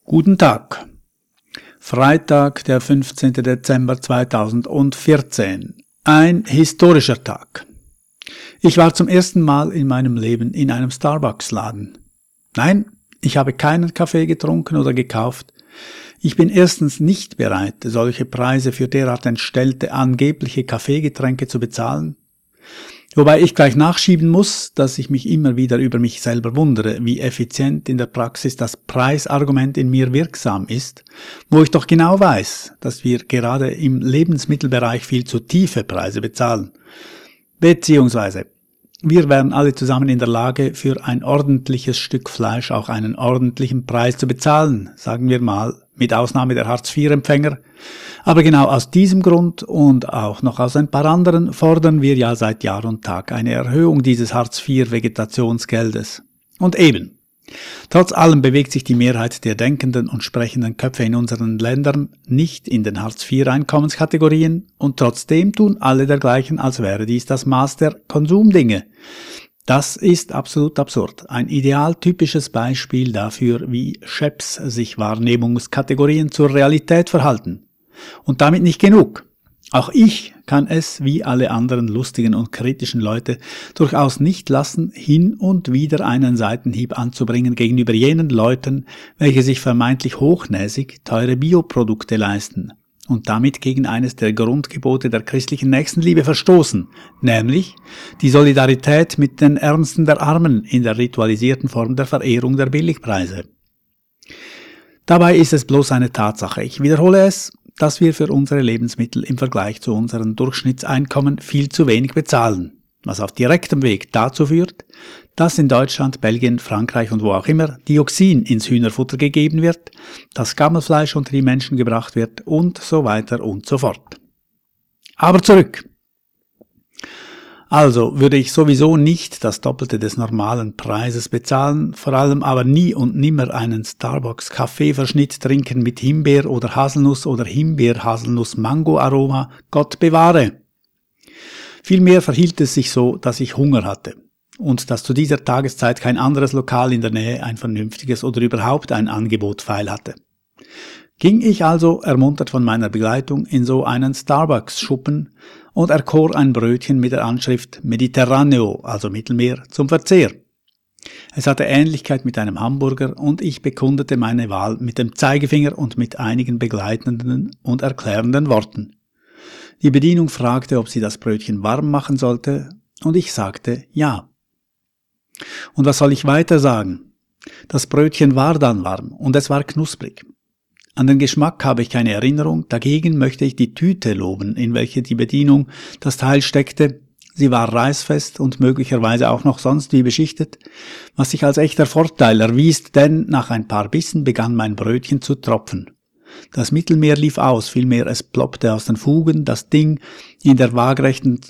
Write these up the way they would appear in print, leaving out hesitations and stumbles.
Guten Tag. Freitag, der 15. Dezember 2014. Ein historischer Tag. Ich war zum ersten Mal in meinem Leben in einem Starbucks-Laden. Nein, ich habe keinen Kaffee getrunken oder gekauft. Ich bin erstens nicht bereit, solche Preise für derart entstellte angebliche Kaffeegetränke zu bezahlen. Wobei ich gleich nachschieben muss, dass ich mich immer wieder über mich selber wundere, wie effizient in der Praxis das Preisargument in mir wirksam ist, wo ich doch genau weiß, dass wir gerade im Lebensmittelbereich viel zu tiefe Preise bezahlen. Beziehungsweise, wir wären alle zusammen in der Lage, für ein ordentliches Stück Fleisch auch einen ordentlichen Preis zu bezahlen, sagen wir mal, mit Ausnahme der Hartz-IV-Empfänger. Aber genau aus diesem Grund und auch noch aus ein paar anderen fordern wir ja seit Jahr und Tag eine Erhöhung dieses Hartz-IV-Vegetationsgeldes. Und eben, trotz allem bewegt sich die Mehrheit der denkenden und sprechenden Köpfe in unseren Ländern nicht in den Hartz-IV-Einkommenskategorien und trotzdem tun alle dergleichen, als wäre dies das Maß der Konsumdinge. Das ist absolut absurd. Ein idealtypisches Beispiel dafür, wie Chefs sich Wahrnehmungskategorien zur Realität verhalten. Und damit nicht genug. Auch ich kann es, wie alle anderen lustigen und kritischen Leute, durchaus nicht lassen, hin und wieder einen Seitenhieb anzubringen gegenüber jenen Leuten, welche sich vermeintlich hochnäsig teure Bioprodukte leisten und damit gegen eines der Grundgebote der christlichen Nächstenliebe verstoßen, nämlich die Solidarität mit den Ärmsten der Armen in der ritualisierten Form der Verehrung der Billigpreise. Dabei ist es bloß eine Tatsache, ich wiederhole es, dass wir für unsere Lebensmittel im Vergleich zu unseren Durchschnittseinkommen viel zu wenig bezahlen, was auf direktem Weg dazu führt, dass in Deutschland, Belgien, Frankreich und wo auch immer Dioxin ins Hühnerfutter gegeben wird, dass Gammelfleisch unter die Menschen gebracht wird und so weiter und so fort. Aber zurück. Also würde ich sowieso nicht das Doppelte des normalen Preises bezahlen, vor allem aber nie und nimmer einen Starbucks-Kaffeeverschnitt trinken mit Himbeer- oder Haselnuss- oder Himbeer-Haselnuss-Mango-Aroma, Gott bewahre. Vielmehr verhielt es sich so, dass ich Hunger hatte und dass zu dieser Tageszeit kein anderes Lokal in der Nähe ein vernünftiges oder überhaupt ein Angebot feil hatte. Ging ich also, ermuntert von meiner Begleitung, in so einen Starbucks-Schuppen und erkor ein Brötchen mit der Anschrift Mediterraneo, also Mittelmeer, zum Verzehr. Es hatte Ähnlichkeit mit einem Hamburger und ich bekundete meine Wahl mit dem Zeigefinger und mit einigen begleitenden und erklärenden Worten. Die Bedienung fragte, ob sie das Brötchen warm machen sollte, und ich sagte ja. Und was soll ich weiter sagen? Das Brötchen war dann warm und es war knusprig. An den Geschmack habe ich keine Erinnerung, dagegen möchte ich die Tüte loben, in welche die Bedienung das Teil steckte. Sie war reißfest und möglicherweise auch noch sonst wie beschichtet, was sich als echter Vorteil erwies, denn nach ein paar Bissen begann mein Brötchen zu tropfen. Das Mittelmeer lief aus, vielmehr es ploppte aus den Fugen, das Ding in der waagrechten,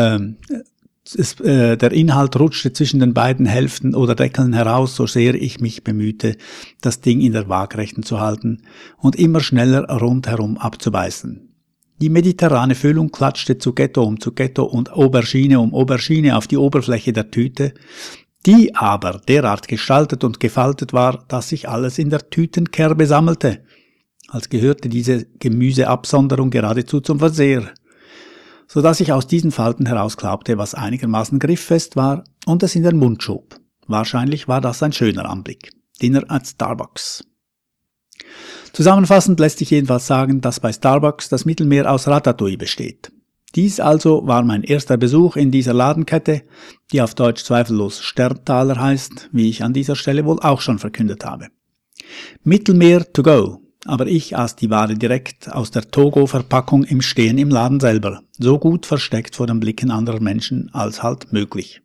der Inhalt rutschte zwischen den beiden Hälften oder Deckeln heraus, so sehr ich mich bemühte, das Ding in der Waagrechten zu halten und immer schneller rundherum abzubeißen. Die mediterrane Füllung klatschte Zucchetto um Zucchetto und Aubergine um Aubergine auf die Oberfläche der Tüte, die aber derart gestaltet und gefaltet war, dass sich alles in der Tütenkerbe sammelte, als gehörte diese Gemüseabsonderung geradezu zum Verzehr, so dass ich aus diesen Falten herausklaubte, was einigermaßen grifffest war und es in den Mund schob. Wahrscheinlich war das ein schöner Anblick. Dinner at Starbucks. Zusammenfassend lässt sich jedenfalls sagen, dass bei Starbucks das Mittelmeer aus Ratatouille besteht. Dies also war mein erster Besuch in dieser Ladenkette, die auf Deutsch zweifellos Sterntaler heißt, wie ich an dieser Stelle wohl auch schon verkündet habe. Mittelmeer to go. Aber ich aß die Ware direkt aus der Togo-Verpackung im Stehen im Laden selber, so gut versteckt vor den Blicken anderer Menschen als halt möglich.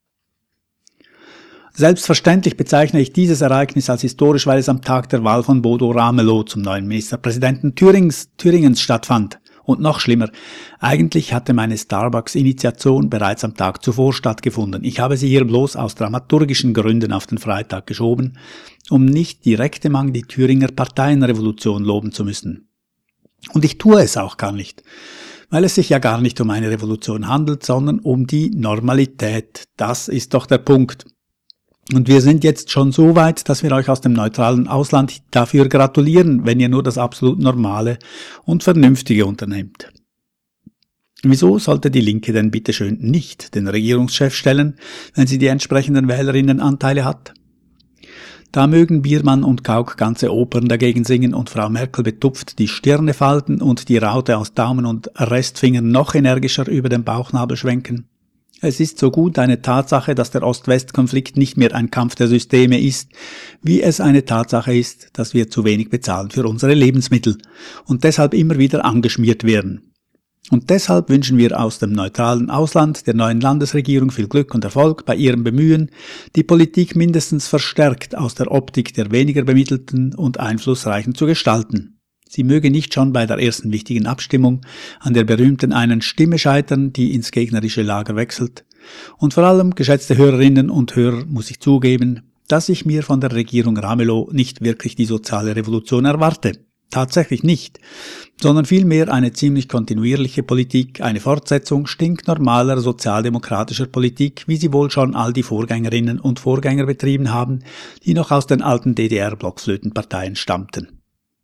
Selbstverständlich bezeichne ich dieses Ereignis als historisch, weil es am Tag der Wahl von Bodo Ramelow zum neuen Ministerpräsidenten Thüringens stattfand. Und noch schlimmer, eigentlich hatte meine Starbucks-Initiation bereits am Tag zuvor stattgefunden. Ich habe sie hier bloß aus dramaturgischen Gründen auf den Freitag geschoben, um nicht direkt die Thüringer Parteienrevolution loben zu müssen. Und ich tue es auch gar nicht, weil es sich ja gar nicht um eine Revolution handelt, sondern um die Normalität. Das ist doch der Punkt. Und wir sind jetzt schon so weit, dass wir euch aus dem neutralen Ausland dafür gratulieren, wenn ihr nur das absolut Normale und Vernünftige unternehmt. Wieso sollte die Linke denn bitteschön nicht den Regierungschef stellen, wenn sie die entsprechenden Wählerinnenanteile hat? Da mögen Biermann und Gauck ganze Opern dagegen singen und Frau Merkel betupft die Stirne falten und die Raute aus Daumen und Restfingern noch energischer über den Bauchnabel schwenken. Es ist so gut eine Tatsache, dass der Ost-West-Konflikt nicht mehr ein Kampf der Systeme ist, wie es eine Tatsache ist, dass wir zu wenig bezahlen für unsere Lebensmittel und deshalb immer wieder angeschmiert werden. Und deshalb wünschen wir aus dem neutralen Ausland der neuen Landesregierung viel Glück und Erfolg bei ihrem Bemühen, die Politik mindestens verstärkt aus der Optik der weniger Bemittelten und Einflussreichen zu gestalten. Sie möge nicht schon bei der ersten wichtigen Abstimmung an der berühmten einen Stimme scheitern, die ins gegnerische Lager wechselt. Und vor allem, geschätzte Hörerinnen und Hörer, muss ich zugeben, dass ich mir von der Regierung Ramelow nicht wirklich die soziale Revolution erwarte. Tatsächlich nicht, sondern vielmehr eine ziemlich kontinuierliche Politik, eine Fortsetzung stinknormaler sozialdemokratischer Politik, wie sie wohl schon all die Vorgängerinnen und Vorgänger betrieben haben, die noch aus den alten DDR-Blockflötenparteien stammten.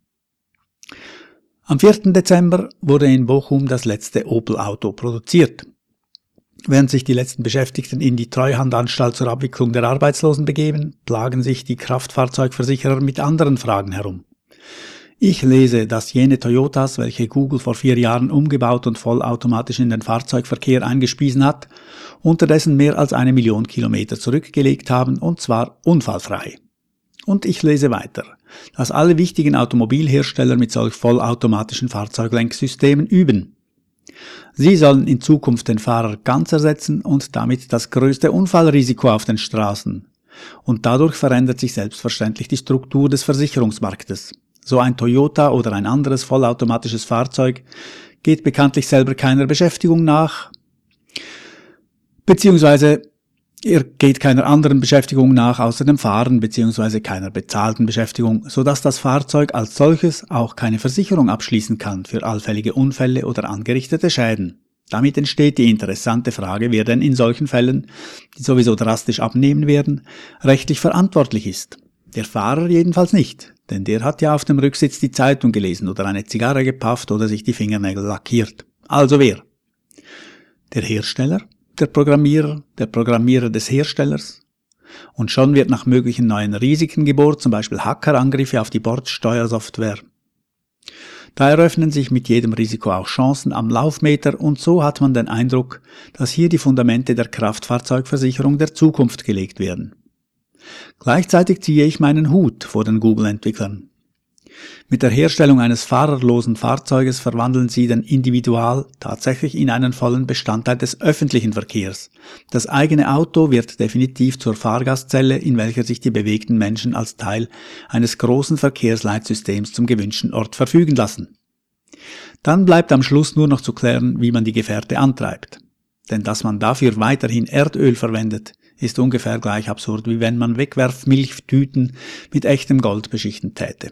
Am 4. Dezember wurde in Bochum das letzte Opel-Auto produziert. Während sich die letzten Beschäftigten in die Treuhandanstalt zur Abwicklung der Arbeitslosen begeben, plagen sich die Kraftfahrzeugversicherer mit anderen Fragen herum. Ich lese, dass jene Toyotas, welche Google vor 4 Jahren umgebaut und vollautomatisch in den Fahrzeugverkehr eingespiesen hat, unterdessen mehr als 1 Million Kilometer zurückgelegt haben, und zwar unfallfrei. Und ich lese weiter, dass alle wichtigen Automobilhersteller mit solch vollautomatischen Fahrzeuglenksystemen üben. Sie sollen in Zukunft den Fahrer ganz ersetzen und damit das größte Unfallrisiko auf den Straßen. Und dadurch verändert sich selbstverständlich die Struktur des Versicherungsmarktes. So ein Toyota oder ein anderes vollautomatisches Fahrzeug geht bekanntlich selber keiner Beschäftigung nach, beziehungsweise er geht keiner anderen Beschäftigung nach außer dem Fahren beziehungsweise keiner bezahlten Beschäftigung, sodass das Fahrzeug als solches auch keine Versicherung abschließen kann für allfällige Unfälle oder angerichtete Schäden. Damit entsteht die interessante Frage, wer denn in solchen Fällen, die sowieso drastisch abnehmen werden, rechtlich verantwortlich ist. Der Fahrer jedenfalls nicht, denn der hat ja auf dem Rücksitz die Zeitung gelesen oder eine Zigarre gepafft oder sich die Fingernägel lackiert. Also wer? Der Hersteller? Der Programmierer des Herstellers? Und schon wird nach möglichen neuen Risiken gebohrt, zum Beispiel Hackerangriffe auf die Bordsteuersoftware. Da eröffnen sich mit jedem Risiko auch Chancen am Laufmeter und so hat man den Eindruck, dass hier die Fundamente der Kraftfahrzeugversicherung der Zukunft gelegt werden. Gleichzeitig ziehe ich meinen Hut vor den Google-Entwicklern. Mit der Herstellung eines fahrerlosen Fahrzeuges verwandeln sie den Individual tatsächlich in einen vollen Bestandteil des öffentlichen Verkehrs. Das eigene Auto wird definitiv zur Fahrgastzelle, in welcher sich die bewegten Menschen als Teil eines großen Verkehrsleitsystems zum gewünschten Ort verfügen lassen. Dann bleibt am Schluss nur noch zu klären, wie man die Gefährte antreibt. Denn dass man dafür weiterhin Erdöl verwendet, ist ungefähr gleich absurd, wie wenn man Wegwerfmilchtüten mit echtem Gold beschichten täte.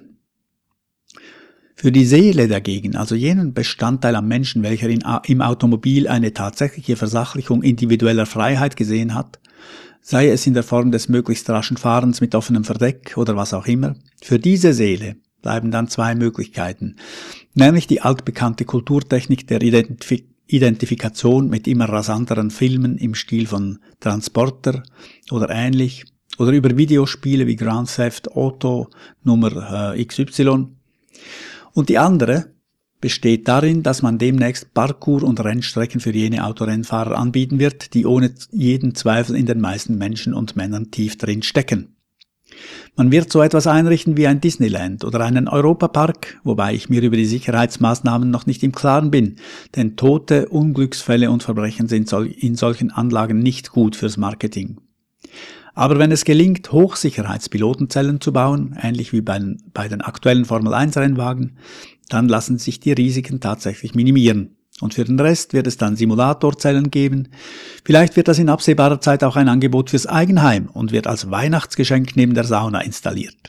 Für die Seele dagegen, also jenen Bestandteil am Menschen, welcher im Automobil eine tatsächliche Versachlichung individueller Freiheit gesehen hat, sei es in der Form des möglichst raschen Fahrens mit offenem Verdeck oder was auch immer, für diese Seele bleiben dann 2 Möglichkeiten, nämlich die altbekannte Kulturtechnik der Identifikation mit immer rasanteren Filmen im Stil von Transporter oder ähnlich, oder über Videospiele wie Grand Theft Auto Nummer XY. Und die andere besteht darin, dass man demnächst Parkour- und Rennstrecken für jene Autorennfahrer anbieten wird, die ohne jeden Zweifel in den meisten Menschen und Männern tief drin stecken. Man wird so etwas einrichten wie ein Disneyland oder einen Europapark, wobei ich mir über die Sicherheitsmaßnahmen noch nicht im Klaren bin, denn Tote, Unglücksfälle und Verbrechen sind in solchen Anlagen nicht gut fürs Marketing. Aber wenn es gelingt, Hochsicherheitspilotenzellen zu bauen, ähnlich wie bei den aktuellen Formel-1-Rennwagen, dann lassen sich die Risiken tatsächlich minimieren. Und für den Rest wird es dann Simulatorzellen geben. Vielleicht wird das in absehbarer Zeit auch ein Angebot fürs Eigenheim und wird als Weihnachtsgeschenk neben der Sauna installiert.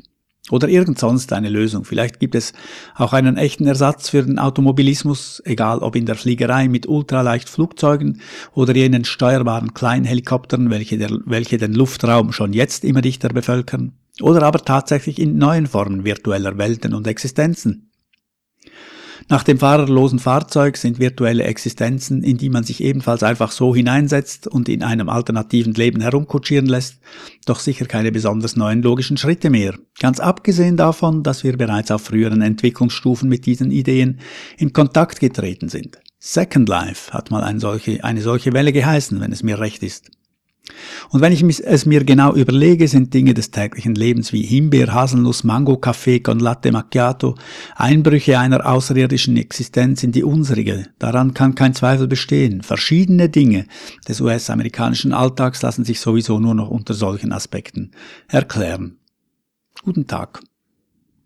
Oder irgend sonst eine Lösung. Vielleicht gibt es auch einen echten Ersatz für den Automobilismus, egal ob in der Fliegerei mit Ultraleichtflugzeugen oder jenen steuerbaren Kleinhelikoptern, welche den Luftraum schon jetzt immer dichter bevölkern, oder aber tatsächlich in neuen Formen virtueller Welten und Existenzen. Nach dem fahrerlosen Fahrzeug sind virtuelle Existenzen, in die man sich ebenfalls einfach so hineinsetzt und in einem alternativen Leben herumkutschieren lässt, doch sicher keine besonders neuen logischen Schritte mehr. Ganz abgesehen davon, dass wir bereits auf früheren Entwicklungsstufen mit diesen Ideen in Kontakt getreten sind. Second Life hat mal eine solche Welle geheißen, wenn es mir recht ist. Und wenn ich es mir genau überlege, sind Dinge des täglichen Lebens wie Himbeer, Haselnuss, Mango, Kaffee con Latte Macchiato Einbrüche einer außerirdischen Existenz in die unsere. Daran kann kein Zweifel bestehen. Verschiedene Dinge des US-amerikanischen Alltags lassen sich sowieso nur noch unter solchen Aspekten erklären. Guten Tag.